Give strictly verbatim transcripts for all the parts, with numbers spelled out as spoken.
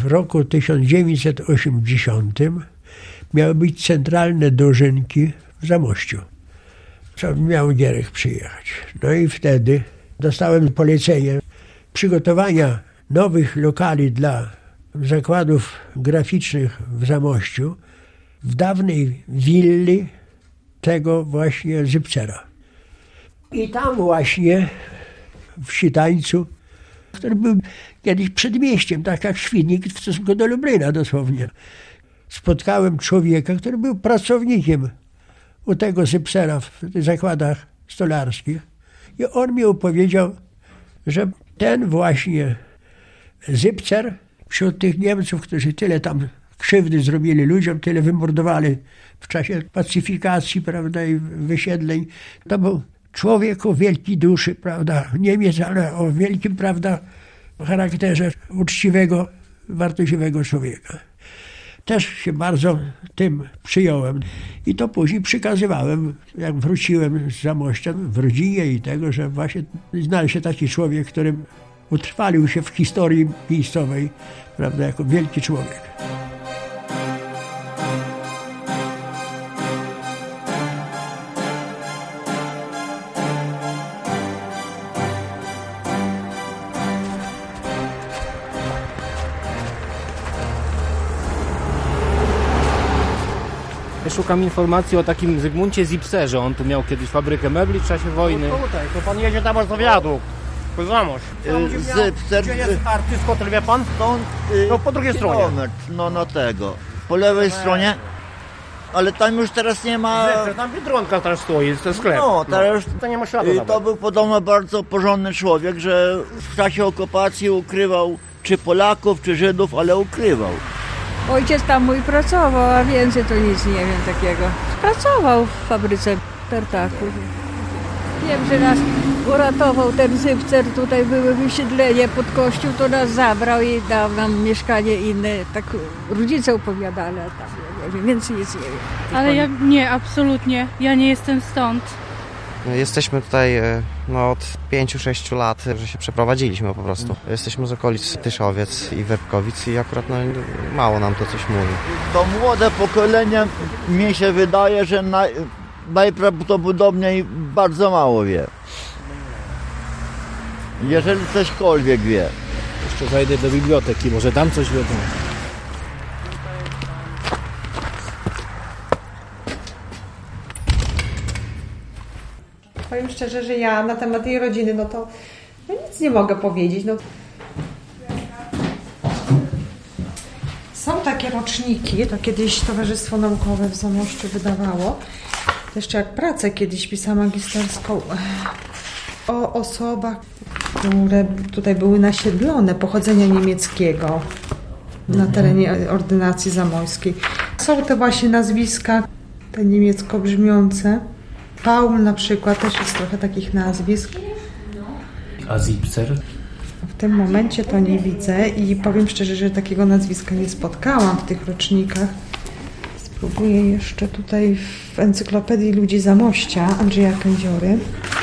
w roku tysiąc dziewięćset osiemdziesiątym miały być centralne dożynki w Zamościu. Co miał Gierek przyjechać. No i wtedy dostałem polecenie przygotowania nowych lokali dla zakładów graficznych w Zamościu w dawnej willi tego właśnie Zipcera. I tam właśnie w Sitańcu, który był kiedyś przedmieściem, tak jak Świdnik w stosunku do Lublina dosłownie, spotkałem człowieka, który był pracownikiem u tego Zipcera w tych zakładach stolarskich i on mi opowiedział, że ten właśnie Zipcer wśród tych Niemców, którzy tyle tam krzywdy zrobili ludziom, tyle wymordowali w czasie pacyfikacji, prawda, i wysiedleń, to był człowiek o wielkiej duszy, prawda, Niemiec, ale o wielkim, prawda, charakterze uczciwego, wartościowego człowieka. Też się bardzo tym przyjąłem i to później przekazywałem, jak wróciłem z Zamościa w rodzinie i tego, że właśnie znalazł się taki człowiek, który utrwalił się w historii miejscowej, prawda, jako wielki człowiek. Szukam informacji o takim Zygmuncie Zipcerze. On tu miał kiedyś fabrykę mebli w czasie wojny. No tutaj, to pan jedzie tam aż do wiaduk. Po Zamość. Zipcer... Gdzie jest artystko, to wie pan? To, no po drugiej stronie. No na tego. Po lewej no. stronie. Ale tam już teraz nie ma... Zipcer, tam Biedronka teraz stoi, to sklep. No, teraz... No, to nie ma śladu To nawet. był podobno bardzo porządny człowiek, że w czasie okupacji ukrywał czy Polaków, czy Żydów, ale ukrywał. Ojciec tam mój pracował, a więcej to nic nie wiem takiego. Pracował w fabryce tartaków. Wiem, że nas uratował ten Zipcer, tutaj były wysiedlenie pod kościół, to nas zabrał i dał nam mieszkanie inne. Tak rodzice opowiadali, a tam ja nie wiem, więcej nic nie wiem. Ale ja nie, absolutnie. Ja nie jestem stąd. Jesteśmy tutaj no, od pięciu sześciu lat, że się przeprowadziliśmy po prostu. Jesteśmy z okolic Tyszowiec i Werbkowic i akurat no, mało nam to coś mówi. To młode pokolenie, mi się wydaje, że naj, najprawdopodobniej bardzo mało wie. Jeżeli cośkolwiek wie. Jeszcze zajdę do biblioteki, może tam coś wiedzą. Powiem szczerze, że ja na temat jej rodziny, no to ja nic nie mogę powiedzieć. No. Są takie roczniki, to kiedyś Towarzystwo Naukowe w Zamościu wydawało. Jeszcze jak pracę kiedyś pisałam magisterską o osobach, które tutaj były nasiedlone pochodzenia niemieckiego na terenie ordynacji zamojskiej. Są te właśnie nazwiska, te niemiecko brzmiące. Paul na przykład, też jest trochę takich nazwisk. A Zipcer? W tym momencie to nie widzę i powiem szczerze, że takiego nazwiska nie spotkałam w tych rocznikach. Spróbuję jeszcze tutaj w Encyklopedii Ludzi Zamościa Andrzeja Kędziory.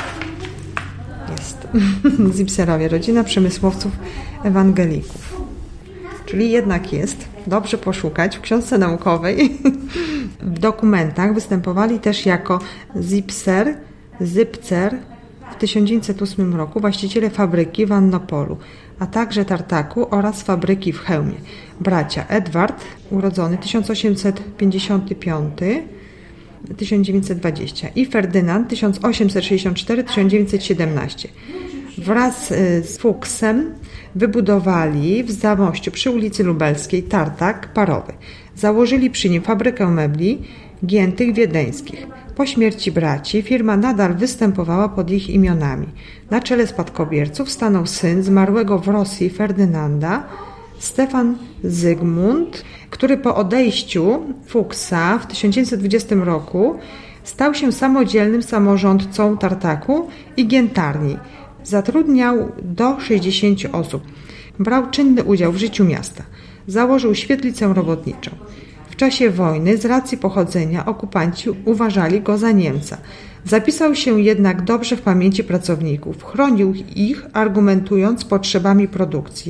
Jest. Zipcerowie, rodzina przemysłowców ewangelików. Czyli jednak jest. Dobrze poszukać w książce naukowej. W dokumentach występowali też jako Zipcer, Zipcer w tysiąc dziewięćset ósmym roku właściciele fabryki w Annopolu, a także tartaku oraz fabryki w Chełmie. Bracia Edward, urodzony tysiąc osiemset pięćdziesiąty piąty do tysiąc dziewięćset dwudziestego i Ferdynand tysiąc osiemset sześćdziesiąty czwarty do tysiąc dziewięćset siedemnastego. Wraz z Fuchsem wybudowali w Zamościu przy ulicy Lubelskiej tartak parowy. Założyli przy nim fabrykę mebli giętych wiedeńskich. Po śmierci braci firma nadal występowała pod ich imionami. Na czele spadkobierców stanął syn zmarłego w Rosji Ferdynanda, Stefan Zygmunt, który po odejściu Fuchsa w tysiąc dziewięćset dwudziestym roku stał się samodzielnym samorządcą tartaku i giętarni. Zatrudniał do sześćdziesięciu osób. Brał czynny udział w życiu miasta. Założył świetlicę robotniczą. W czasie wojny z racji pochodzenia okupanci uważali go za Niemca. Zapisał się jednak dobrze w pamięci pracowników. Chronił ich, argumentując potrzebami produkcji.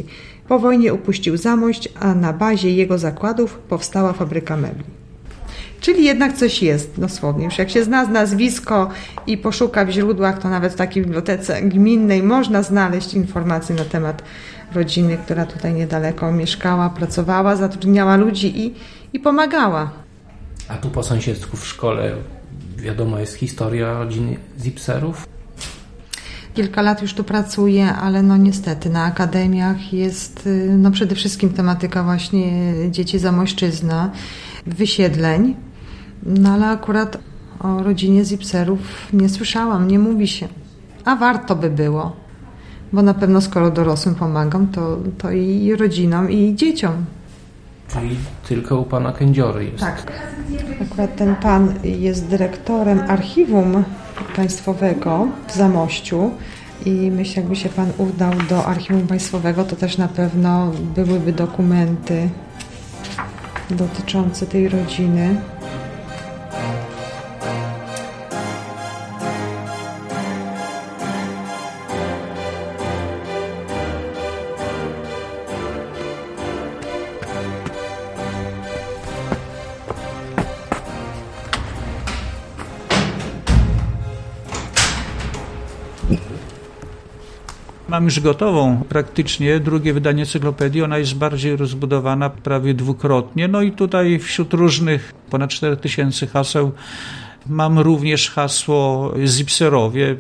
Po wojnie upuścił Zamość, a na bazie jego zakładów powstała fabryka mebli. Czyli jednak coś jest, dosłownie. Już jak się zna nazwisko i poszuka w źródłach, to nawet w takiej bibliotece gminnej można znaleźć informacje na temat rodziny, która tutaj niedaleko mieszkała, pracowała, zatrudniała ludzi i, i pomagała. A tu po sąsiedzku w szkole wiadomo jest historia rodziny Zipserów? Kilka lat już tu pracuję, ale no niestety na akademiach jest no przede wszystkim tematyka właśnie dzieci Zamośczyzna, wysiedleń, no ale akurat o rodzinie Zipserów nie słyszałam, nie mówi się, a warto by było, bo na pewno skoro dorosłym pomagam, to, to i rodzinom, i dzieciom. Czyli tylko u pana Kędziory jest. Tak. Akurat ten pan jest dyrektorem archiwum państwowego w Zamościu i myślę, jakby się pan udał do archiwum państwowego, to też na pewno byłyby dokumenty dotyczące tej rodziny. Mam już gotową praktycznie drugie wydanie encyklopedii. Ona jest bardziej rozbudowana prawie dwukrotnie. No i tutaj wśród różnych ponad cztery tysiące haseł mam również hasło Zipserowie.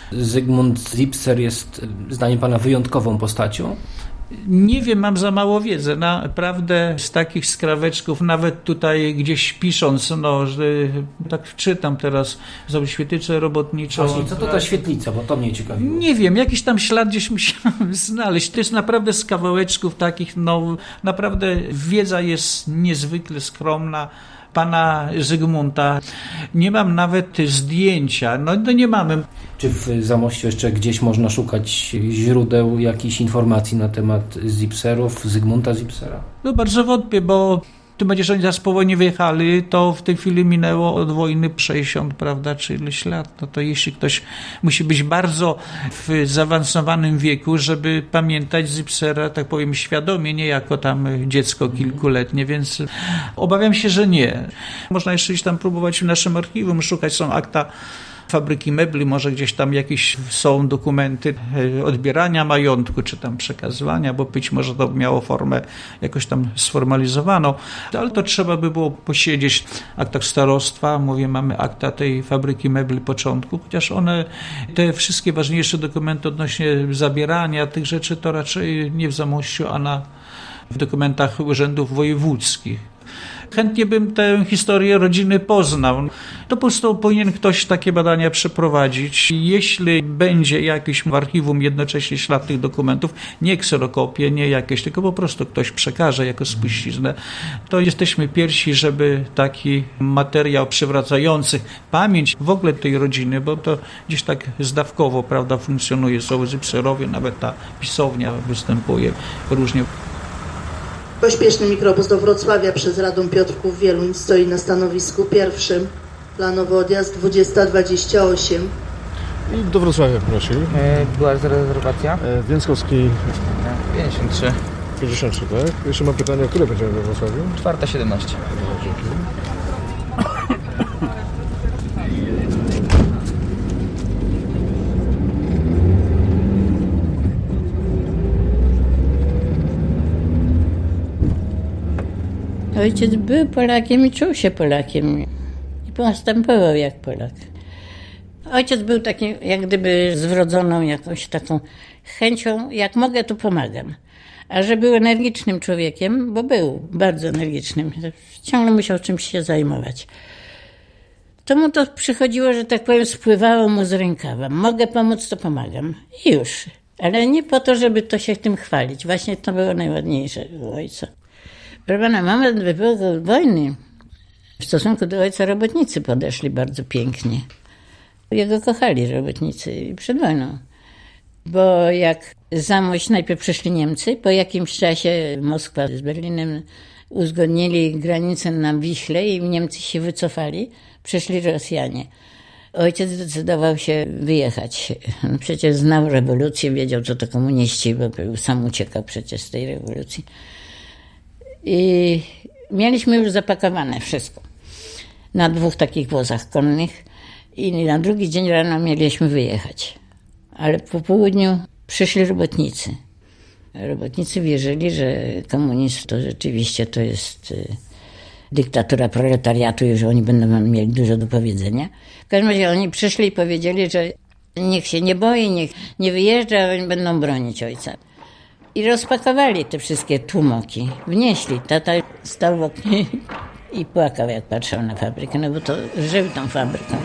Zygmunt Zipser jest zdaniem pana wyjątkową postacią? Nie wiem, mam za mało wiedzy. Naprawdę z takich skraweczków, nawet tutaj gdzieś pisząc, no, że tak czytam teraz, zrobić świetlicę robotniczą. Właśnie, co to ta świetlica, bo to mnie ciekawiło. Nie wiem, jakiś tam ślad gdzieś musiałem znaleźć. To jest naprawdę z kawałeczków takich, no naprawdę wiedza jest niezwykle skromna. Pana Zygmunta. Nie mam nawet zdjęcia. No, no nie mamy. Czy w Zamościu jeszcze gdzieś można szukać źródeł jakichś informacji na temat Zipserów, Zygmunta Zipsera? No bardzo wątpię, bo tym bardziej, że oni zaraz po wojnie wyjechali, to w tej chwili minęło od wojny sześćdziesiąt, prawda, czy ileś lat. No to jeśli ktoś musi być bardzo w zaawansowanym wieku, żeby pamiętać Zipsera, tak powiem, świadomie, nie jako tam dziecko kilkuletnie, więc obawiam się, że nie. Można jeszcze gdzieś tam próbować w naszym archiwum szukać, są akta fabryki mebli, może gdzieś tam jakieś są dokumenty odbierania majątku, czy tam przekazywania, bo być może to miało formę jakoś tam sformalizowaną, ale to trzeba by było posiedzieć w aktach starostwa. Mówię, mamy akta tej fabryki mebli początku, chociaż one, te wszystkie ważniejsze dokumenty odnośnie zabierania tych rzeczy, to raczej nie w Zamościu, a na, w dokumentach urzędów wojewódzkich. Chętnie bym tę historię rodziny poznał. To po prostu powinien ktoś takie badania przeprowadzić. Jeśli będzie jakiś w archiwum jednocześnie ślad tych dokumentów, nie kserokopie, nie jakieś, tylko po prostu ktoś przekaże jako spuściznę, to jesteśmy pierwsi, żeby taki materiał przywracający pamięć w ogóle tej rodziny, bo to gdzieś tak zdawkowo, prawda, funkcjonuje, są Zipserowie, nawet ta pisownia występuje różnie. Pośpieszny mikrobus do Wrocławia przez Radom Piotrków-Wieluń stoi na stanowisku pierwszym. Planowy odjazd dwudziesta dwadzieścia osiem. I do Wrocławia proszę. E, była rezerwacja? E, Więckowski. pięćdziesiąt trzy. pięćdziesiąt trzy, tak? Jeszcze mam pytanie, które będziemy we Wrocławiu? czwarta siedemnaście. No, dzięki. Ojciec był Polakiem i czuł się Polakiem i postępował jak Polak. Ojciec był taki jak gdyby z wrodzoną jakąś taką chęcią, jak mogę, to pomagam. A że był energicznym człowiekiem, bo był bardzo energicznym, ciągle musiał czymś się zajmować. To mu to przychodziło, że tak powiem, spływało mu z rękawa. Mogę pomóc, to pomagam. I już. Ale nie po to, żeby to się tym chwalić. Właśnie to było najładniejsze u ojca. Proszę pana, mama w wybuchu wojny w stosunku do ojca robotnicy podeszli bardzo pięknie. Jego kochali robotnicy przed wojną. Bo jak Zamość najpierw przyszli Niemcy, po jakimś czasie Moskwa z Berlinem uzgodnili granicę na Wiśle i Niemcy się wycofali, przyszli Rosjanie. Ojciec zdecydował się wyjechać. Przecież znał rewolucję, wiedział, co to komuniści, bo sam uciekał przecież z tej rewolucji. I mieliśmy już zapakowane wszystko na dwóch takich wozach konnych i na drugi dzień rano mieliśmy wyjechać. Ale po południu przyszli robotnicy. Robotnicy wierzyli, że komunizm to rzeczywiście to jest dyktatura proletariatu i że oni będą mieli dużo do powiedzenia. W każdym razie oni przyszli i powiedzieli, że niech się nie boi, niech nie wyjeżdża, oni będą bronić ojca. I rozpakowali te wszystkie tłumoki. Wnieśli. Tata stał w oknie i płakał, jak patrzał na fabrykę, no bo to żył tą fabryką.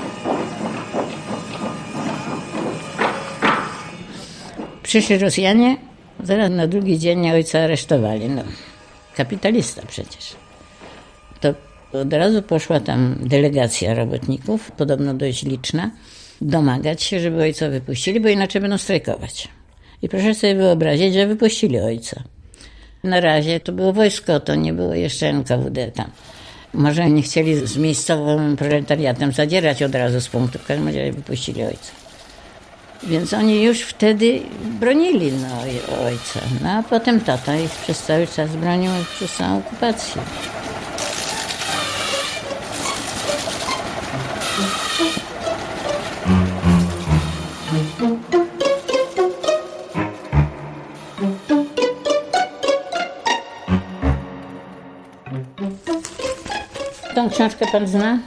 Przyszli Rosjanie, zaraz na drugi dzień ojca aresztowali. No, kapitalista przecież. To od razu poszła tam delegacja robotników, podobno dość liczna, domagać się, żeby ojca wypuścili, bo inaczej będą strajkować. I proszę sobie wyobrazić, że wypuścili ojca. Na razie to było wojsko, to nie było jeszcze N K W D tam. Może nie chcieli z miejscowym proletariatem zadzierać od razu z punktu, w każdym razie wypuścili ojca. Więc oni już wtedy bronili no, ojca. No a potem tata ich przez cały czas bronił przez całą okupację. Tą książkę pan zna?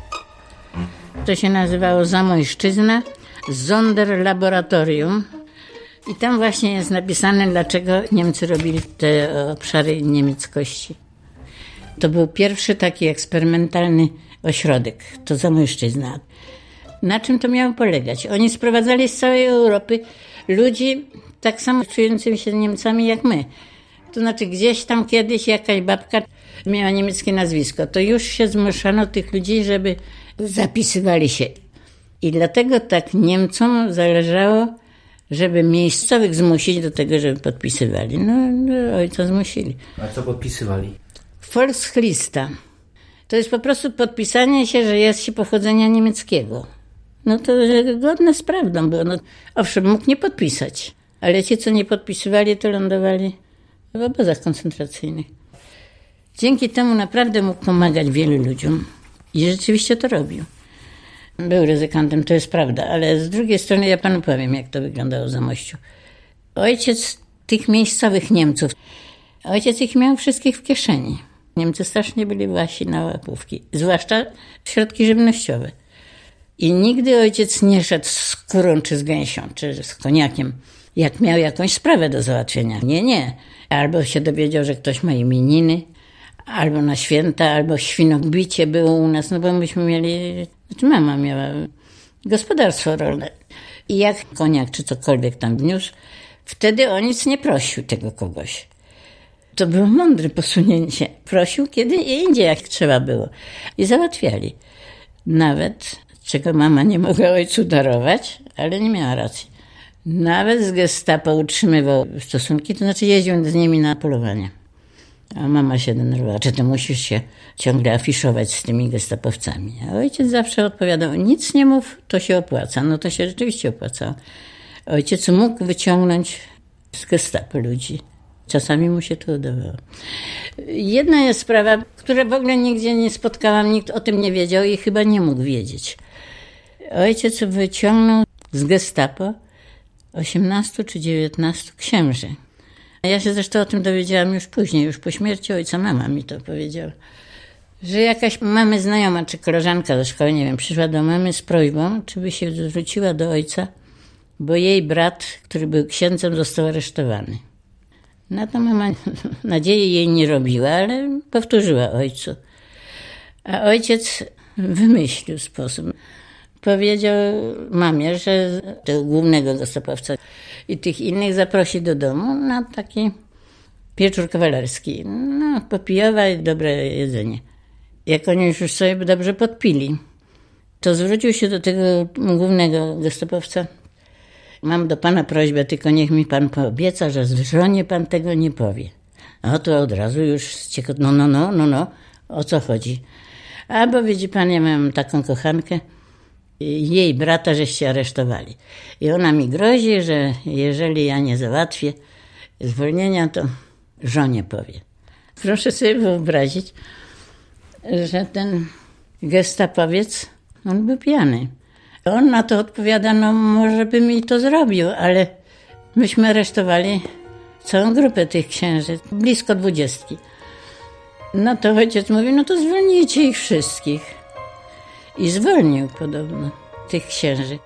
To się nazywało Zamojszczyzna, Sonderlaboratorium. I tam właśnie jest napisane, dlaczego Niemcy robili te obszary niemieckości. To był pierwszy taki eksperymentalny ośrodek, to Zamojszczyzna. Na czym to miało polegać? Oni sprowadzali z całej Europy ludzi tak samo czujących się Niemcami jak my. To znaczy gdzieś tam kiedyś jakaś babka miała niemieckie nazwisko, to już się zmuszano tych ludzi, żeby zapisywali się. I dlatego tak Niemcom zależało, żeby miejscowych zmusić do tego, żeby podpisywali. No, no ojca zmusili. A co podpisywali? Volkslista. To jest po prostu podpisanie się, że jest się pochodzenia niemieckiego. No to zgodne z prawdą było. No, owszem, mógł nie podpisać, ale ci, co nie podpisywali, to lądowali w obozach koncentracyjnych. Dzięki temu naprawdę mógł pomagać wielu ludziom i rzeczywiście to robił. Był ryzykantem, to jest prawda, ale z drugiej strony ja panu powiem, jak to wyglądało w Zamościu. Ojciec tych miejscowych Niemców, ojciec ich miał wszystkich w kieszeni. Niemcy strasznie byli wasi na łapówki, zwłaszcza środki żywnościowe. I nigdy ojciec nie szedł z kurą, czy z gęsią, czy z koniakiem, jak miał jakąś sprawę do załatwienia. Nie, nie. Albo się dowiedział, że ktoś ma imieniny, albo na święta, albo świnogbicie było u nas, no bo myśmy mieli, znaczy mama miała gospodarstwo rolne. I jak koniak czy cokolwiek tam wniósł, wtedy o nic nie prosił tego kogoś. To było mądre posunięcie. Prosił kiedy indziej, jak trzeba było. I załatwiali. Nawet, czego mama nie mogła ojcu darować, ale nie miała racji. Nawet z gestapo utrzymywał stosunki, to znaczy jeździł z nimi na polowanie. A mama się denerwowała, czy ty musisz się ciągle afiszować z tymi gestapowcami. A ojciec zawsze odpowiadał, nic nie mów, to się opłaca. No to się rzeczywiście opłacało. Ojciec mógł wyciągnąć z gestapo ludzi. Czasami mu się to udawało. Jedna jest sprawa, która w ogóle nigdzie nie spotkałam, nikt o tym nie wiedział i chyba nie mógł wiedzieć. Ojciec wyciągnął z gestapo osiemnastu czy dziewiętnastu księży. Ja się zresztą o tym dowiedziałam już później, już po śmierci ojca mama mi to powiedziała. Że jakaś mamy znajoma czy koleżanka ze szkoły, nie wiem, przyszła do mamy z prośbą, czy by się zwróciła do ojca, bo jej brat, który był księdzem, został aresztowany. Na to mama nadziei jej nie robiła, ale powtórzyła ojcu. A ojciec wymyślił sposób. Powiedział mamie, że tego głównego gestapowca i tych innych zaprosi do domu na taki wieczór kawalerski. No, popijowa i dobre jedzenie. Jak oni już sobie dobrze podpili, to zwrócił się do tego głównego gestapowca. Mam do pana prośbę, tylko niech mi pan poobieca, że z żonie pan tego nie powie. No to od razu już ciekawe, no, no, no, no, no, o co chodzi? Albo widzi pan, ja mam taką kochankę, jej brata żeście aresztowali. I ona mi grozi, że jeżeli ja nie załatwię zwolnienia, to żonie powie. Proszę sobie wyobrazić, że ten gestapowiec, on był pijany. On na to odpowiada, no może by mi to zrobił, ale myśmy aresztowali całą grupę tych księży, blisko dwudziestki. No to ojciec mówi, no to zwolnijcie ich wszystkich. I zwolnił podobno tych księży.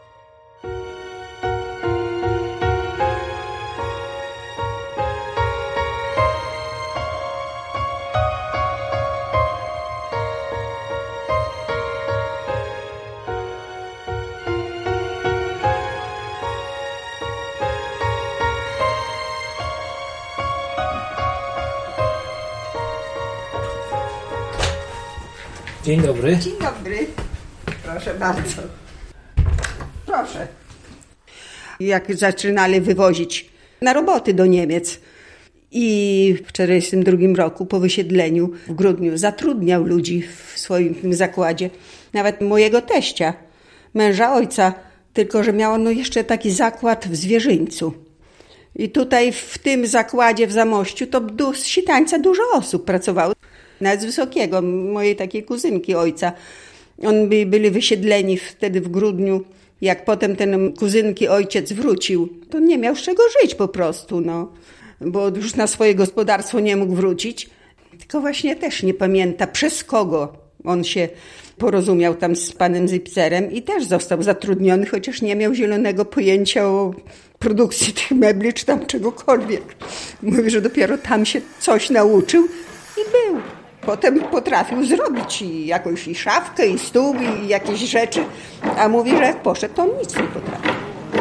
Dzień dobry. Dzień dobry. Proszę bardzo. Proszę. Jak zaczynali wywozić na roboty do Niemiec i w czterdziestym drugim roku po wysiedleniu w grudniu zatrudniał ludzi w swoim tym zakładzie. Nawet mojego teścia, męża ojca, tylko że miał no jeszcze taki zakład w Zwierzyńcu. I tutaj w tym zakładzie w Zamościu to z Sitańca dużo osób pracowało. Nawet z Wysokiego, mojej takiej kuzynki ojca. Oni by, byli wysiedleni wtedy w grudniu. Jak potem ten kuzynki ojciec wrócił, to nie miał z czego żyć po prostu, no. Bo już na swoje gospodarstwo nie mógł wrócić. Tylko właśnie też nie pamięta, przez kogo on się porozumiał tam z panem Zipserem i też został zatrudniony, chociaż nie miał zielonego pojęcia o produkcji tych mebli czy tam czegokolwiek. Mówi, że dopiero tam się coś nauczył i był. Potem potrafił zrobić i jakąś i szafkę, i stół, i jakieś rzeczy, a mówi, że jak poszedł, to on nic nie potrafił.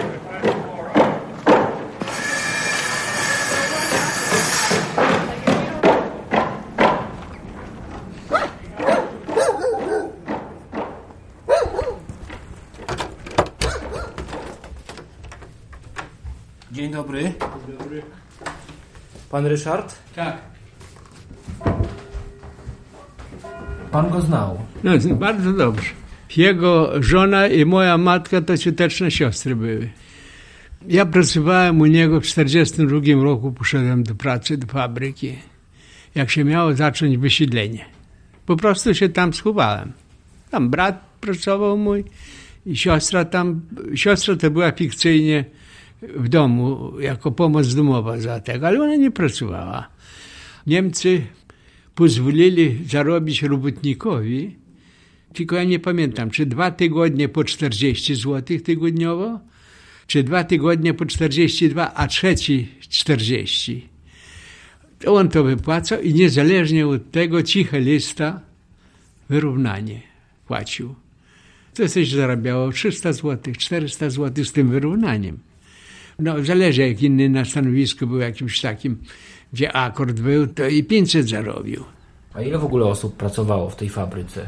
Dzień dobry. Dzień dobry. Pan Ryszard? Tak. Pan go znał? No, bardzo dobrze. Jego żona i moja matka to cioteczne siostry były. Ja pracowałem u niego w czterdziestym drugim roku, poszedłem do pracy, do fabryki. Jak się miało zacząć wysiedlenie. Po prostu się tam schowałem. Tam brat pracował mój i siostra tam, siostra to była fikcyjnie w domu, jako pomoc domowa za tego, ale ona nie pracowała. Niemcy pozwolili zarobić robotnikowi, tylko ja nie pamiętam, czy dwa tygodnie po czterdzieści złotych tygodniowo, czy dwa tygodnie po czterdzieści dwa, a trzeci czterdzieści. To on to wypłacał i niezależnie od tego cicha lista wyrównanie płacił. To coś zarabiało trzysta złotych, czterysta złotych z tym wyrównaniem. No zależy, jak inny na stanowisku był jakimś takim, gdzie akord był, to i pięćset zarobił. A ile w ogóle osób pracowało w tej fabryce?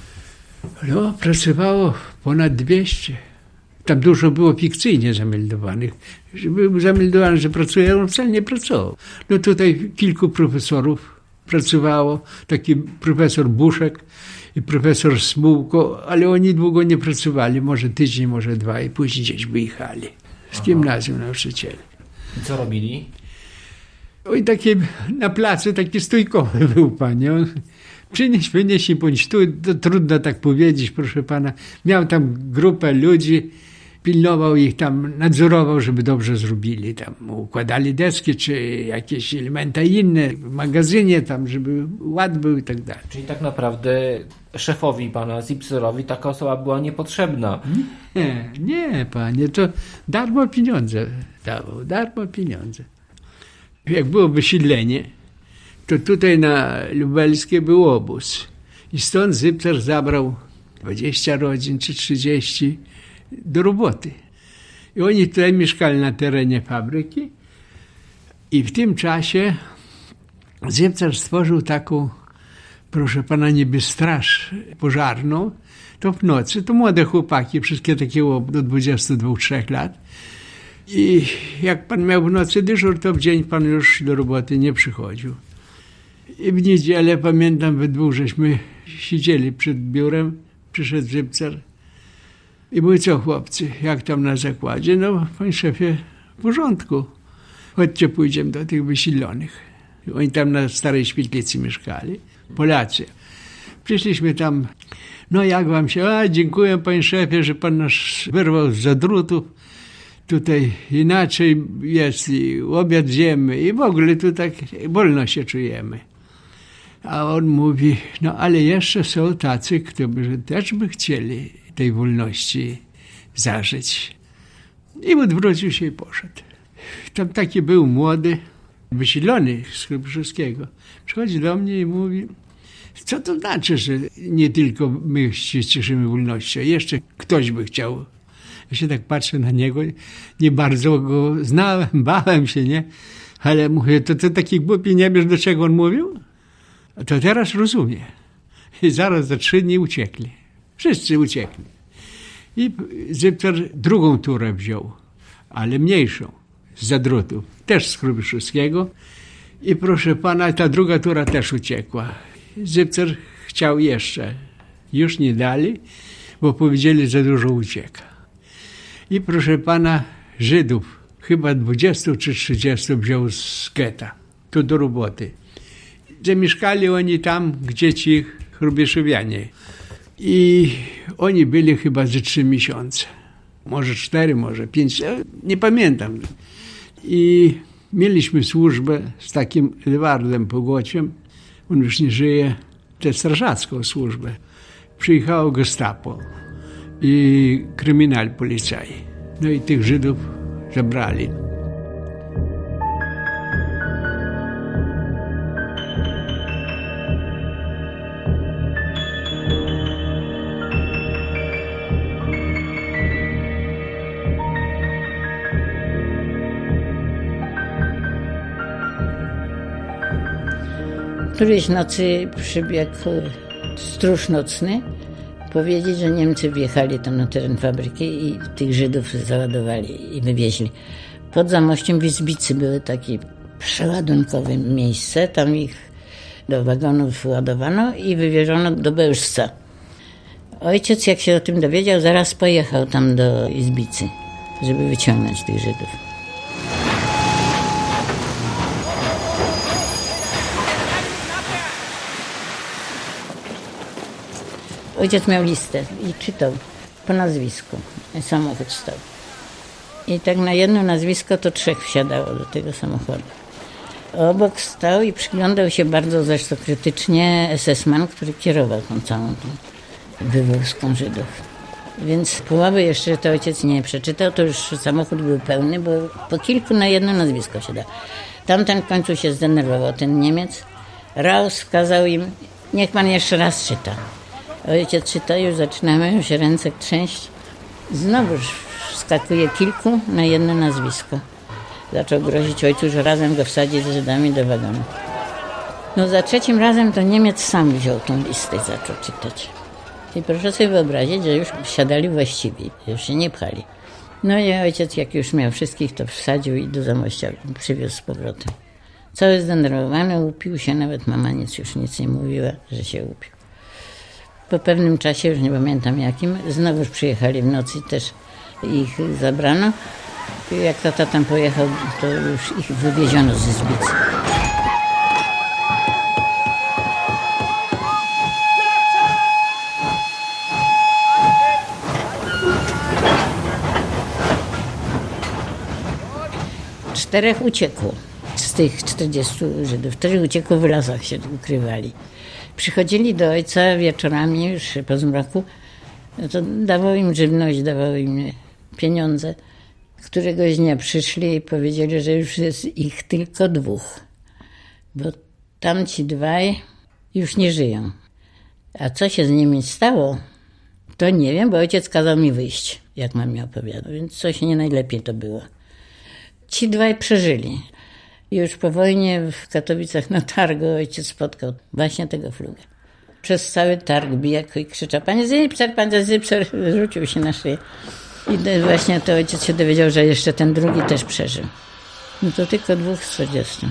No, pracowało ponad dwieście. Tam dużo było fikcyjnie zameldowanych. Był zameldowany, że pracuje, on wcale nie pracował. No tutaj kilku profesorów pracowało, taki profesor Buszek i profesor Smułko, ale oni długo nie pracowali, może tydzień, może dwa i później gdzieś wyjechali. Z gimnazjum nauczycieli. I co robili? Oj, taki na placu taki stójkowy był pan. Nie? Przynieś, wynieś i bądź tu, to trudno tak powiedzieć, proszę pana. Miał tam grupę ludzi, pilnował ich tam, nadzorował, żeby dobrze zrobili. Tam układali deski, czy jakieś elementy inne w magazynie tam, żeby ład był i tak dalej. Czyli tak naprawdę szefowi pana Zipserowi taka osoba była niepotrzebna. Nie, nie panie, to darmo pieniądze dawał, darmo pieniądze. Jak było wysiedlenie, to tutaj na Lubelskie był obóz. I stąd Zipser zabrał dwadzieścia rodzin czy trzydzieści do roboty. I oni tutaj mieszkali na terenie fabryki. I w tym czasie Zipser stworzył taką, proszę pana, niby straż pożarną. To w nocy, to młode chłopaki, wszystkie takie do dwudziestu dwóch, trzech lat. I jak pan miał w nocy dyżur, to w dzień pan już do roboty nie przychodził. I w niedzielę, pamiętam, we dwóch żeśmy siedzieli przed biurem, przyszedł Zipser. I mówi, co chłopcy, jak tam na zakładzie? No, panie szefie, w porządku. Chodźcie, pójdziemy do tych wysilonych. Oni tam na Starej Świetlicy mieszkali, Polacy. Przyszliśmy tam, no jak wam się, a dziękuję panie szefie, że pan nas wyrwał z drutu. Tutaj inaczej jest i obiad zjemy i w ogóle tu tak wolno się czujemy. A on mówi, no ale jeszcze są tacy, którzy też by chcieli tej wolności zażyć. I odwrócił się i poszedł. Tam taki był młody, wysilony z Chrubiszowskiego. Przychodzi do mnie i mówi, co to znaczy, że nie tylko my się cieszymy wolnością, jeszcze ktoś by chciał. Ja się tak patrzę na niego, nie bardzo go znałem, bałem się, nie? Ale mówię, to ty taki głupi nie wiesz, do czego on mówił? To teraz rozumie. I zaraz za trzy dni uciekli. Wszyscy uciekli. I Zypcer drugą turę wziął, ale mniejszą, z Zadrutów, też z Chrubiszowskiego. I proszę pana, ta druga tura też uciekła. Zypcer chciał jeszcze. Już nie dali, bo powiedzieli, że dużo ucieka. I proszę pana, Żydów, chyba dwudziestu czy trzydziestu wziął z getta, tu do roboty. Zamieszkali oni tam, gdzie ci Chrubiszowianie. I oni byli chyba ze trzy miesiące. Może cztery, może pięć, nie pamiętam. I mieliśmy służbę z takim Edwardem Pogociem. On już nie żyje, tę strażacką służbę. Przyjechało Gestapo i kryminal policaj. No i tych Żydów zabrali. Którejś nocy przybiegł stróż nocny powiedzieć, że Niemcy wjechali tam na teren fabryki i tych Żydów załadowali i wywieźli. Pod Zamościem w Izbicy były takie przeładunkowe miejsce, tam ich do wagonów ładowano i wywieziono do Bełżca. Ojciec, jak się o tym dowiedział, zaraz pojechał tam do Izbicy, żeby wyciągnąć tych Żydów. Ojciec miał listę i czytał po nazwisku. Samochód stał. I tak na jedno nazwisko to trzech wsiadało do tego samochodu. Obok stał i przyglądał się bardzo zresztą krytycznie es es man, który kierował tą całą tą wywózką Żydów. Więc połowy jeszcze to ojciec nie przeczytał, to już samochód był pełny, bo po kilku na jedno nazwisko się da. Tamten w końcu się zdenerwował, ten Niemiec. Raus kazał im, niech pan jeszcze raz czyta. Ojciec czyta, już zaczynamy, już ręce trzęść. Znowuż wskakuje kilku na jedno nazwisko. Zaczął grozić ojcu, że razem go wsadzi z Żydami do wagonu. No za trzecim razem to Niemiec sam wziął tą listę i zaczął czytać. I proszę sobie wyobrazić, że już wsiadali właściwi, już się nie pchali. No i ojciec, jak już miał wszystkich, to wsadził i do Zamościa przywiózł z powrotem. Cały zdenerwowany, upił się, nawet mama nic już nic nie mówiła, że się upił. Po pewnym czasie, już nie pamiętam jakim, znowuż przyjechali w nocy, też ich zabrano. I jak tata tam pojechał, to już ich wywieziono z Izbicy. Czterech uciekło z tych czterdziestu Żydów. Czterech uciekło, w lasach się ukrywali. Przychodzili do ojca wieczorami już po zmroku, to dawał im żywność, dawał im pieniądze. Któregoś dnia przyszli i powiedzieli, że już jest ich tylko dwóch, bo tamci dwaj już nie żyją. A co się z nimi stało, to nie wiem, bo ojciec kazał mi wyjść, jak mam mi opowiadał, więc coś nie najlepiej to było. Ci dwaj przeżyli. Już po wojnie w Katowicach na targu ojciec spotkał właśnie tego Flugę. Przez cały targ biegł i krzyczał: panie Zypcer, panie Zypcer, rzucił się na szyję. I właśnie to ojciec się dowiedział, że jeszcze ten drugi też przeżył. No to tylko dwóch z czterdziestu.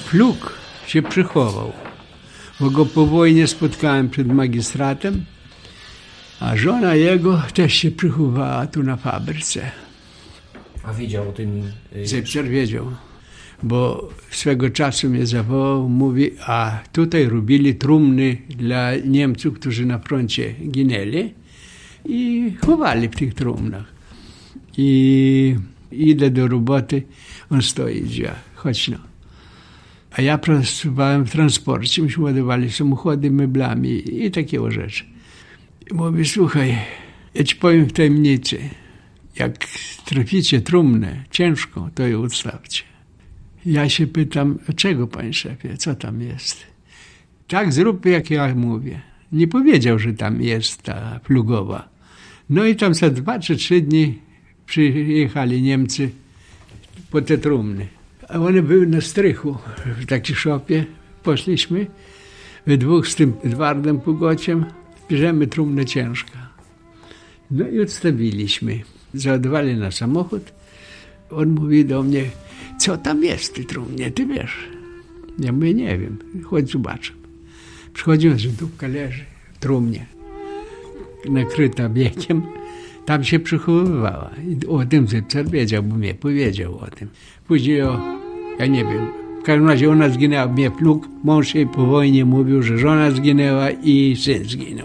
Flug się przychował, bo go po wojnie spotkałem przed magistratem, a żona jego też się przychowała tu na fabryce. A wiedział o tym? Zipser wiedział, bo swego czasu mnie zawołał, mówi, a tutaj robili trumny dla Niemców, którzy na froncie ginęli i chowali w tych trumnach. I idę do roboty, on stoi, idzie, chodź no. A ja pracowałem w transporcie, myśmy ładowali samochody meblami i takie rzeczy. I mówi, słuchaj, ja ci powiem w tajemnicy, jak traficie trumnę ciężką, to ją odstawcie. Ja się pytam, czego, panie szefie, co tam jest? Tak zrób, jak ja mówię. Nie powiedział, że tam jest ta flugowa. No i tam za dwa czy trzy dni przyjechali Niemcy po te trumny. A one były na strychu w takiej szopie. Poszliśmy we dwóch z tym Edwardem Pugociem, bierzemy trumnę ciężka. No i odstawiliśmy. Załadowali na samochód. On mówi do mnie, co tam jest w tej trumnie, ty wiesz? Ja mówię, nie wiem, chodź zobaczę. Przychodzimy, że dupka leży w trumnie, nakryta wiekiem. Tam się przechowywała. I o tym Zipser wiedział, bo mnie powiedział o tym. Później o, ja nie wiem, w każdym razie ona zginęła, mnie flug, mąż jej po wojnie mówił, że żona zginęła i syn zginął.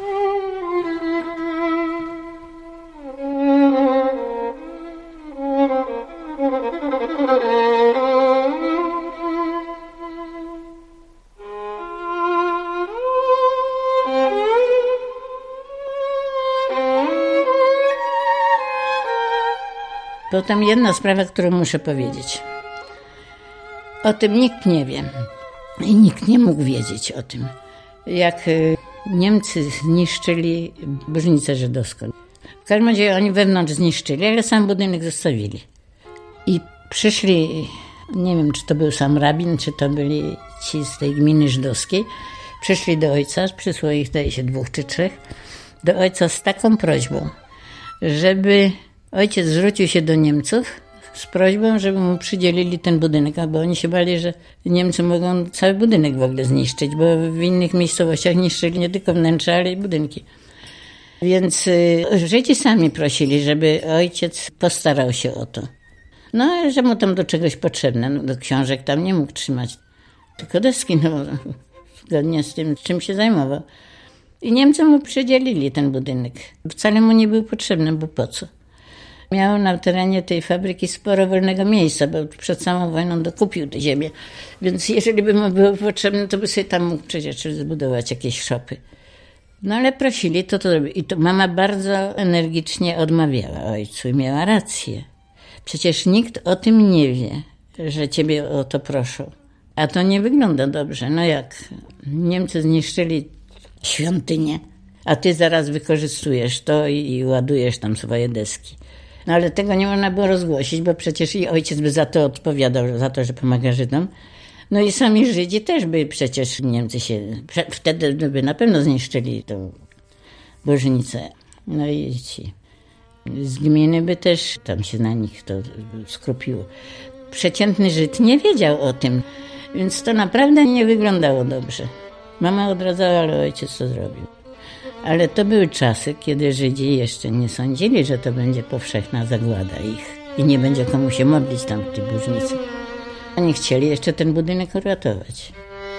Potem jedna sprawa, którą muszę powiedzieć. O tym nikt nie wie i nikt nie mógł wiedzieć o tym. Jak Niemcy zniszczyli Bożnicę Żydowską. W każdym razie oni wewnątrz zniszczyli, ale sam budynek zostawili. I przyszli, nie wiem, czy to był sam rabin, czy to byli ci z tej gminy żydowskiej, przyszli do ojca, przysło ich, zdaje się, dwóch czy trzech, do ojca z taką prośbą, żeby ojciec zwrócił się do Niemców z prośbą, żeby mu przydzielili ten budynek, bo oni się bali, że Niemcy mogą cały budynek w ogóle zniszczyć, bo w innych miejscowościach niszczyli nie tylko wnętrze, ale i budynki. Więc y, Żydzi sami prosili, żeby ojciec postarał się o to. No, ale że mu tam do czegoś potrzebne, no, do książek tam nie mógł trzymać. Tylko deski, no, zgodnie z tym, czym się zajmował. I Niemcy mu przydzielili ten budynek. Wcale mu nie był potrzebny, bo po co? Miał na terenie tej fabryki sporo wolnego miejsca, bo przed samą wojną dokupił tę ziemię. Więc jeżeli by mu było potrzebne, to by sobie tam mógł przecież zbudować jakieś szopy. No ale prosili, to to robi. I to mama bardzo energicznie odmawiała ojcu i miała rację. Przecież nikt o tym nie wie, że ciebie o to proszą. A to nie wygląda dobrze. No jak? Niemcy zniszczyli świątynię, a ty zaraz wykorzystujesz to i, i ładujesz tam swoje deski. No ale tego nie można było rozgłosić, bo przecież i ojciec by za to odpowiadał, za to, że pomaga Żydom. No i sami Żydzi też by przecież Niemcy się, wtedy by na pewno zniszczyli tą Bożnicę. No i ci z gminy by też tam się na nich to skrupiło. Przeciętny Żyd nie wiedział o tym, więc to naprawdę nie wyglądało dobrze. Mama odradzała, ale ojciec to zrobił. Ale to były czasy, kiedy Żydzi jeszcze nie sądzili, że to będzie powszechna zagłada ich i nie będzie komu się modlić tam w tej Bożnicy. Oni chcieli jeszcze ten budynek uratować.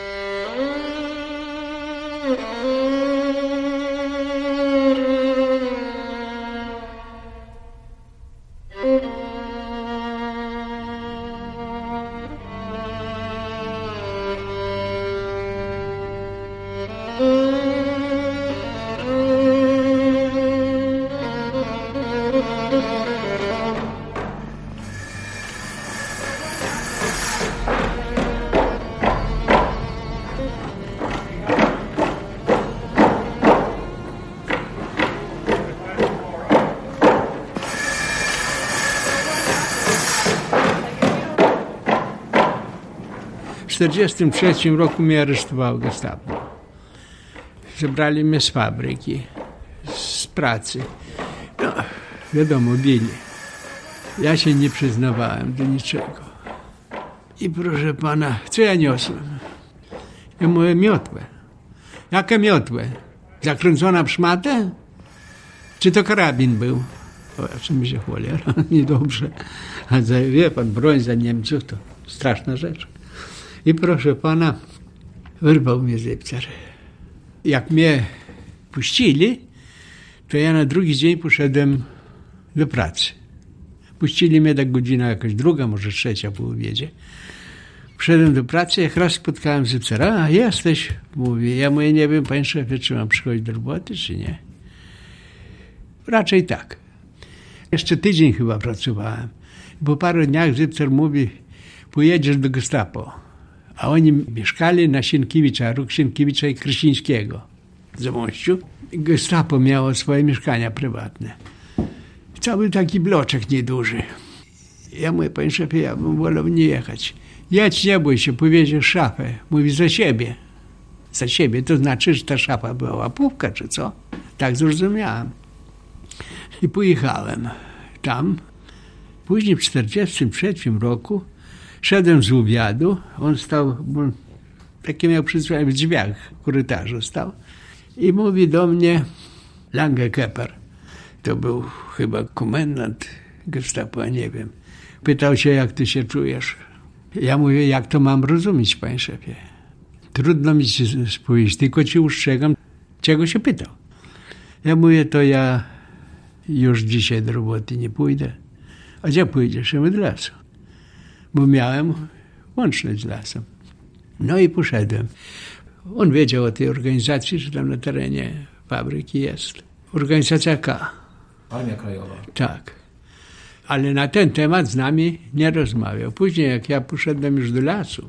W tysiąc dziewięćset czterdziestym trzecim roku mnie aresztowało Gestapo. Zabrali mnie z fabryki, z pracy. No, wiadomo, bili. Ja się nie przyznawałem do niczego. I proszę pana, co ja niosłem? Ja mówię, miotłę. Jakie miotłę? Zakręcona w szmatę? Czy to karabin był? O, ja sobie myślę, cholera, niedobrze. A za, wie pan, broń za Niemców to straszna rzecz. I proszę pana, wyrwał mnie Zypcer. Jak mnie puścili, to ja na drugi dzień poszedłem do pracy. Puścili mnie tak godzina jakaś druga, może trzecia po obiedzie. Wszedłem do pracy, jak raz spotkałem Zypcera. A, jesteś, mówię. Ja mówię, nie wiem, panie szefie, czy mam przychodzić do roboty, czy nie. Raczej tak. Jeszcze tydzień chyba pracowałem. Po paru dniach Zypcer mówi, pojedziesz do Gestapo. A oni mieszkali na Sienkiewicza, róg Sienkiewicza i Krysińskiego w Zamościu. Gestapo miało swoje mieszkania prywatne. Cały taki bloczek nieduży. Ja mówię, panie szefie, ja bym wolał nie jechać. Jedź, nie bój się, powieziesz szafę. Mówi, za siebie. Za siebie, to znaczy, że ta szafa była łapówka, czy co? Tak zrozumiałem. I pojechałem tam. Później w czterdziestym trzecim roku szedłem z obiadu. On stał, bo takie miał przyzwyczajenie, w drzwiach w korytarzu stał. I mówi do mnie, Lange Kepper. To był chyba komendant Gestapo, nie wiem. Pytał się, jak ty się czujesz. Ja mówię, jak to mam rozumieć, panie szefie? Trudno mi się spojrzeć, tylko ci ustrzegam, czego się pytał. Ja mówię, to ja już dzisiaj do roboty nie pójdę. A gdzie pójdziesz? Ja mówię, do lasu. Bo miałem łączność z lasem. No i poszedłem. On wiedział o tej organizacji, że tam na terenie fabryki jest. Organizacja K. Armia Krajowa. Tak. Ale na ten temat z nami nie rozmawiał. Później, jak ja poszedłem już do lasu,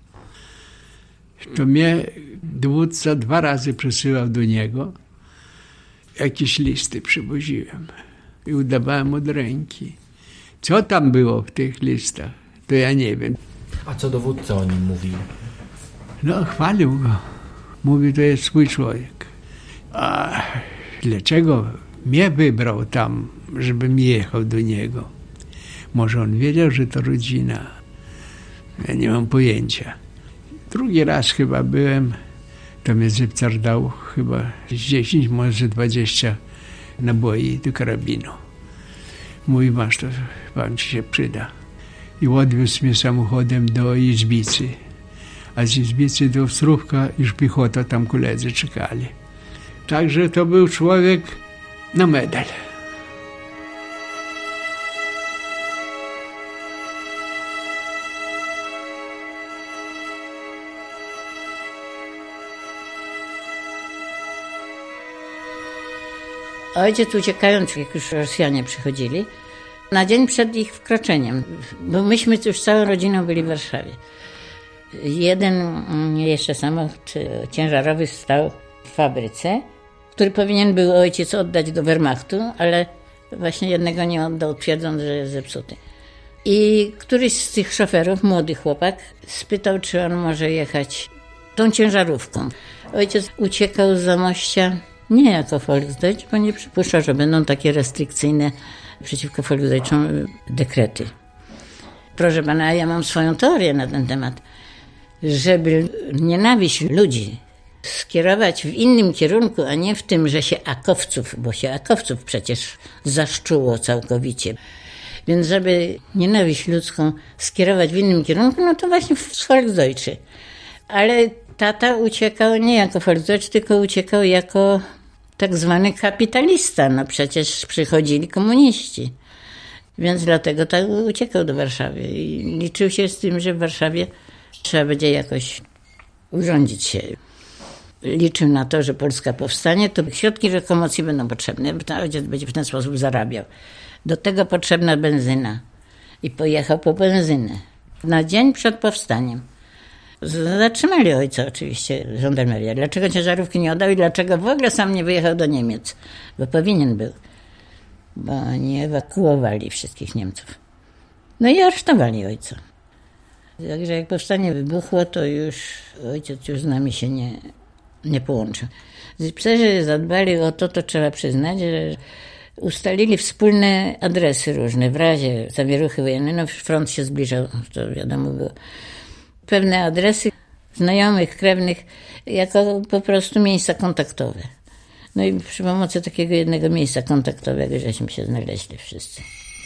to mnie dowódca dwa razy przesyłał do niego. Jakieś listy przywoziłem i udawałem od ręki. Co tam było w tych listach, to ja nie wiem. A co dowódca o nim mówił? No, chwalił go. Mówi, to jest swój człowiek. A dlaczego mnie wybrał tam, żebym jechał do niego? Może on wiedział, że to rodzina. Ja nie mam pojęcia. Drugi raz chyba byłem, to mnie Zypcer dał chyba dziesięć, może dwadzieścia naboi do karabinu. Mówi, masz, to wam ci się przyda. I odwiózł mnie samochodem do Izbicy. A z Izbicy do Ostrówka już piechota, tam koledzy czekali. Także to był człowiek na medal. Ojciec uciekając, jak już Rosjanie przychodzili, na dzień przed ich wkroczeniem, bo myśmy już całą rodziną byli w Warszawie. Jeden jeszcze samochód ciężarowy stał w fabryce, który powinien był ojciec oddać do Wehrmachtu, ale właśnie jednego nie oddał, twierdząc, że jest zepsuty. I któryś z tych szoferów, młody chłopak, spytał, czy on może jechać tą ciężarówką. Ojciec uciekał z Zamościa nie jako Volksdeutsch, bo nie przypuszczał, że będą takie restrykcyjne przeciwko Volksdeutschom dekrety. Proszę pana, ja mam swoją teorię na ten temat. Żeby nienawiść ludzi skierować w innym kierunku, a nie w tym, że się akowców, bo się akowców przecież zaszczuło całkowicie. Więc żeby nienawiść ludzką skierować w innym kierunku, no to właśnie w Volksdeutsche. Ale tata uciekał nie jako Volksdeutsch, tylko uciekał jako tak zwany kapitalista. No przecież przychodzili komuniści. Więc dlatego tak uciekał do Warszawy. I liczył się z tym, że w Warszawie trzeba będzie jakoś urządzić się. Liczył na to, że Polska powstanie, to środki lokomocji będą potrzebne, bo ten ojciec będzie w ten sposób zarabiał. Do tego potrzebna benzyna. I pojechał po benzynę. Na dzień przed powstaniem. Zatrzymali ojca oczywiście, żandarmeria. Dlaczego ciężarówki nie oddał i dlaczego w ogóle sam nie wyjechał do Niemiec? Bo powinien był. Bo oni ewakuowali wszystkich Niemców. No i aresztowali ojca. Także jak powstanie wybuchło, to już ojciec już z nami się nie, nie połączył. Zypserzy zadbali o to, to trzeba przyznać, że ustalili wspólne adresy różne w razie zawieruchy wojennej. No front się zbliżał, to wiadomo było. Pewne adresy znajomych, krewnych, jako po prostu miejsca kontaktowe. No i przy pomocy takiego jednego miejsca kontaktowego żeśmy się znaleźli wszyscy.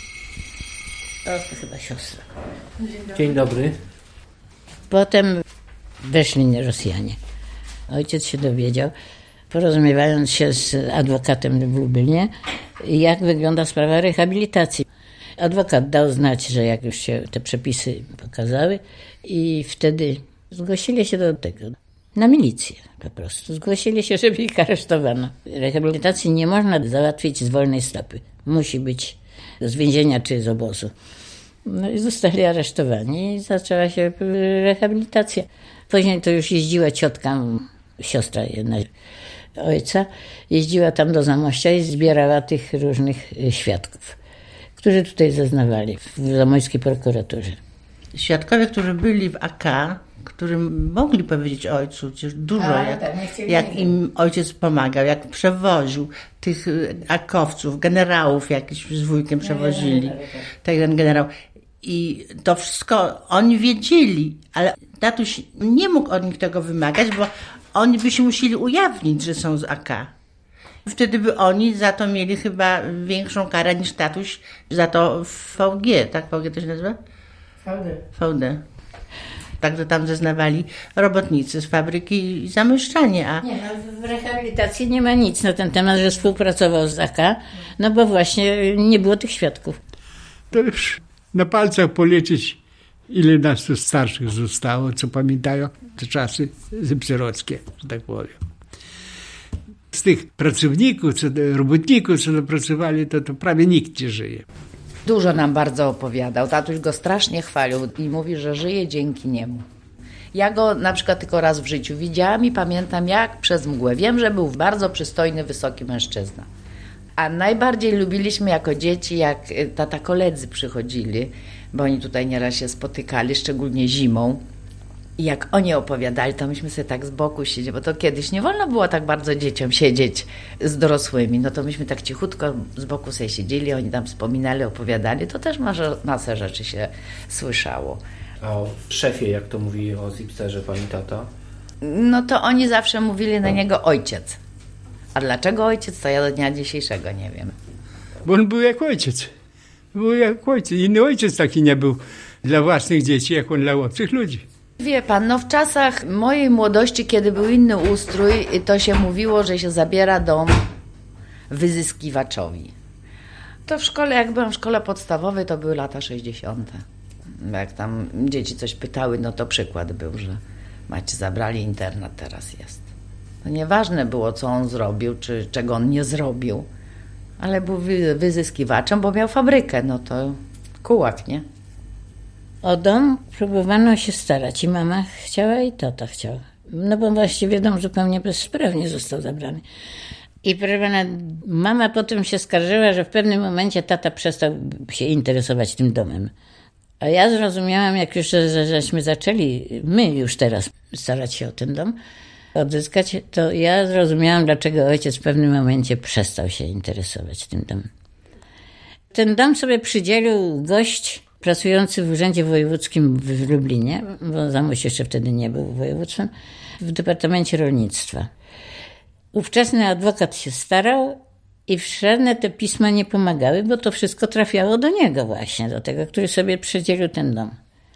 O, to chyba siostra. Dzień dobry. Potem weszli Rosjanie. Ojciec się dowiedział, porozumiewając się z adwokatem w Lublinie, jak wygląda sprawa rehabilitacji. Adwokat dał znać, że jak już się te przepisy pokazały i wtedy zgłosili się do tego, na milicję po prostu. Zgłosili się, żeby ich aresztowano. Rehabilitacji nie można załatwić z wolnej stopy. Musi być z więzienia czy z obozu. No i zostali aresztowani i zaczęła się rehabilitacja. Później to już jeździła ciotka, siostra jedna ojca, jeździła tam do Zamościa i zbierała tych różnych świadków, którzy tutaj zeznawali w zamojskiej prokuraturze. Świadkowie, którzy byli w A K, którzy mogli powiedzieć ojcu dużo, A, jak, tak, jak im ojciec pomagał, jak przewoził tych akowców, generałów jakiś z wujkiem przewozili, ten generał. I to wszystko oni wiedzieli, ale tatuś nie mógł od nich tego wymagać, bo oni by się musieli ujawnić, że są z A K. Wtedy by oni za to mieli chyba większą karę niż tatuś za to V G, tak V G to się nazywa? V D. V D. Także tam zeznawali robotnicy z fabryki i zamieszczanie. A... Nie, no w rehabilitacji nie ma nic na ten temat, że współpracował z A K, no bo właśnie nie było tych świadków. To już na palcach policzyć, ile nas tu starszych zostało, co pamiętają te czasy zipserowskie, że tak powiem. Z tych pracowników, co, robotników, co pracowali, to, to prawie nikt nie żyje. Dużo nam bardzo opowiadał. Tatuś go strasznie chwalił i mówi, że żyje dzięki niemu. Ja go na przykład tylko raz w życiu widziałam i pamiętam jak przez mgłę. Wiem, że był bardzo przystojny, wysoki mężczyzna. A najbardziej lubiliśmy jako dzieci, jak tata koledzy przychodzili, bo oni tutaj nieraz się spotykali, szczególnie zimą. I jak oni opowiadali, to myśmy sobie tak z boku siedzieli, bo to kiedyś nie wolno było tak bardzo dzieciom siedzieć z dorosłymi. No to myśmy tak cichutko z boku sobie siedzieli, oni tam wspominali, opowiadali. To też może masę rzeczy się słyszało. A o szefie, jak to mówi o Zipserze pani tata? No to oni zawsze mówili na niego ojciec. A dlaczego ojciec, to ja do dnia dzisiejszego nie wiem. Bo on był jak ojciec. Był jak ojciec. Inny ojciec taki nie był dla własnych dzieci, jak on dla obcych ludzi. Wie pan, no w czasach mojej młodości, kiedy był inny ustrój, to się mówiło, że się zabiera dom wyzyskiwaczowi. To w szkole, jak byłam w szkole podstawowej, to były lata sześćdziesiąte. Jak tam dzieci coś pytały, no to przykład był, że macie zabrali internat, teraz jest. To nieważne było, co on zrobił, czy czego on nie zrobił, ale był wyzyskiwaczem, bo miał fabrykę, no to kułak, nie? O dom próbowano się starać i mama chciała i tata chciał. No bo właściwie dom zupełnie bezsprawnie został zabrany. I proszę pana, mama potem się skarżyła, że w pewnym momencie tata przestał się interesować tym domem. A ja zrozumiałam, jak już że, żeśmy zaczęli, my już teraz starać się o ten dom odzyskać, to ja zrozumiałam, dlaczego ojciec w pewnym momencie przestał się interesować tym domem. Ten dom sobie przydzielił gość pracujący w Urzędzie Wojewódzkim w Lublinie, bo Zamość jeszcze wtedy nie był województwem, w Departamencie Rolnictwa. Ówczesny adwokat się starał i żadne te pisma nie pomagały, bo to wszystko trafiało do niego właśnie, do tego, który sobie przydzielił ten dom.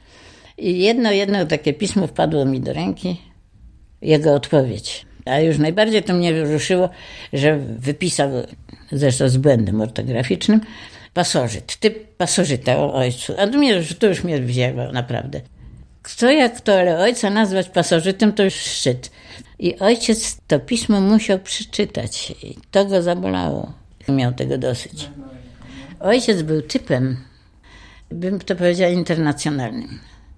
I jedno, jedno takie pismo wpadło mi do ręki, jego odpowiedź. A już najbardziej to mnie ruszyło, że wypisał, zresztą z błędem ortograficznym, pasożyt, typ pasożyta o ojcu. A to, mnie, to już mnie wzięło, naprawdę. Kto jak to, ale ojca nazwać pasożytem to już szczyt. I ojciec to pismo musiał przeczytać. I to go zabolało. Miał tego dosyć. Ojciec był typem, bym to powiedziała, internacjonalnym.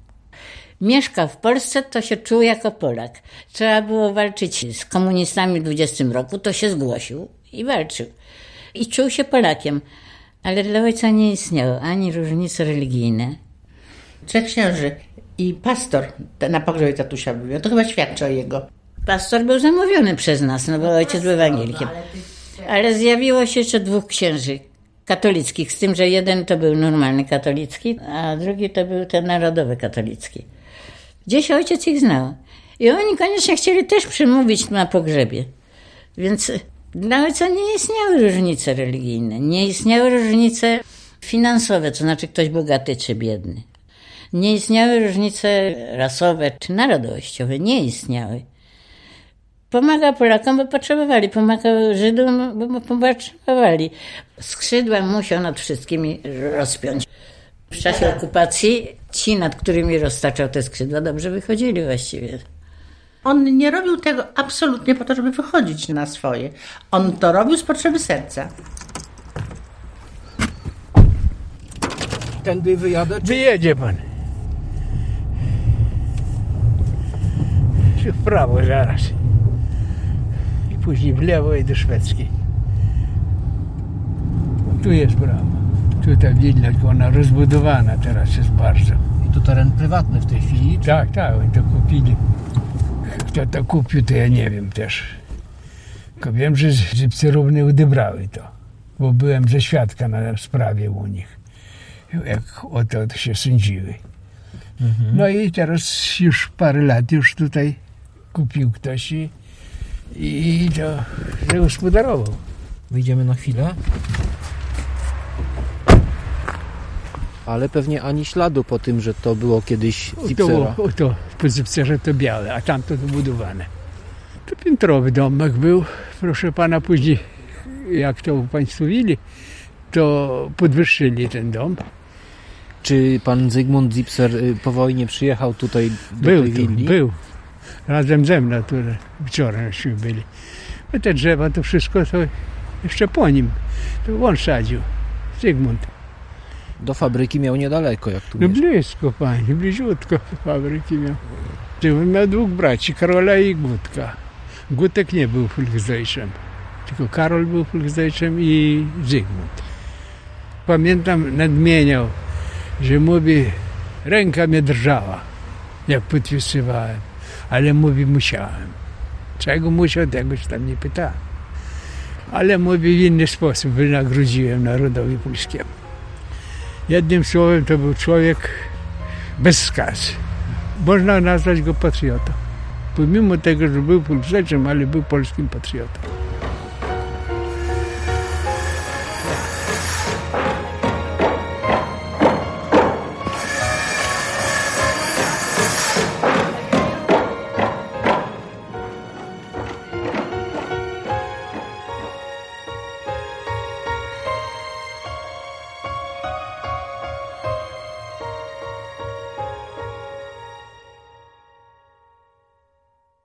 Mieszkał w Polsce, to się czuł jako Polak. Trzeba było walczyć z komunistami w dwudziestym roku, to się zgłosił i walczył. I czuł się Polakiem. Ale dla ojca nie istniało ani różnice religijne. Trzech księży i pastor na pogrzebie tatusia był. To chyba świadczy o jego. Pastor był zamówiony przez nas, no bo ojciec był ewangelikiem. Ale zjawiło się jeszcze dwóch księży katolickich, z tym, że jeden to był normalny katolicki, a drugi to był ten narodowy katolicki. Gdzieś ojciec ich znał. I oni koniecznie chcieli też przemówić na pogrzebie. Więc dla ojca nie istniały różnice religijne, nie istniały różnice finansowe, to znaczy ktoś bogaty czy biedny. Nie istniały różnice rasowe czy narodowościowe, nie istniały. Pomagał Polakom, bo potrzebowali, pomagał Żydom, bo potrzebowali. Skrzydła musiał nad wszystkimi rozpiąć. W czasie okupacji ci, nad którymi roztaczał te skrzydła, dobrze wychodzili właściwie. On nie robił tego absolutnie po to, żeby wychodzić na swoje. On to robił z potrzeby serca. Tędy wyjadę? Czy... Wyjedzie pan. W prawo zaraz. I później w lewo i do Szwedzkiej. Tu jest brama. Tutaj widać, ona rozbudowana teraz jest bardzo. I to teren prywatny w tej chwili? Czy... Tak, tak, oni to kupili. Kto to kupił, to ja nie wiem też. Tylko wiem, że Zipserówny odebrały to. Bo byłem ze świadka na sprawie u nich. Jak o to się sądziły. Mhm. No i teraz już parę lat już tutaj kupił ktoś i, i to zagospodarował. Wyjdziemy na chwilę. Ale pewnie ani śladu po tym, że to było kiedyś Zipsera. To, to po Zipserze to białe, a tamto to budowane. To piętrowy domek był. Proszę pana, później jak to upaństwowili, to podwyższyli ten dom. Czy pan Zygmunt Zipser po wojnie przyjechał tutaj do był tej willi? Tu, był. Razem ze mną, które wczoraj byli. No te drzewa, to wszystko to jeszcze po nim. To on sadził. Zygmunt. Do fabryki miał niedaleko, jak tu No blisko, panie, bliziutko do fabryki miał. On miał dwóch braci, Karola i Gutka. Gutek nie był Volksdeutschem, tylko Karol był Volksdeutschem i Zygmunt. Pamiętam, nadmieniał, że mówi, ręka mnie drżała, jak podpisywałem, ale mówi, musiałem. Czego musiał, tego się tam nie pytałem. Ale mówi, w inny sposób wynagrodziłem narodowi polskiemu. Jednym słowem, to był człowiek bez skazy. Można nazwać go patriotą. Pomimo tego, że był Volksdeutschem, ale był polskim patriotą.